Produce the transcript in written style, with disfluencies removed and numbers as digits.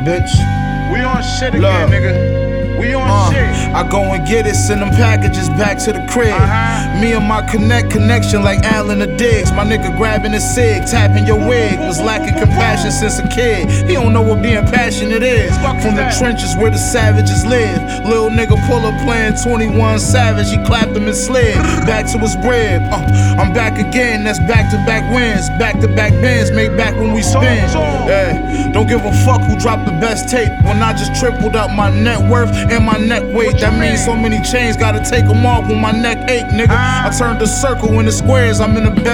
bitch. We on shit again, nigga. We on shit. I go and get it, send them packages back to the crib. Me and my connection like Allen or Diggs. My nigga grabbing a cig, tapping your wig. Was lacking compassion since a kid. He don't know what being passionate is. From the trenches where the savages live. Lil nigga pull up playing 21 Savage. He clapped him and slid back to his bread. I'm back again, that's back-to-back wins. Back-to-back bands made back when we spin. Yeah, don't give a fuck who dropped the best tape. When I just tripled up my net worth and my neck weight. That means so many chains, gotta take them off when my neck ache, nigga. I turned the circle into squares, I'm in the best.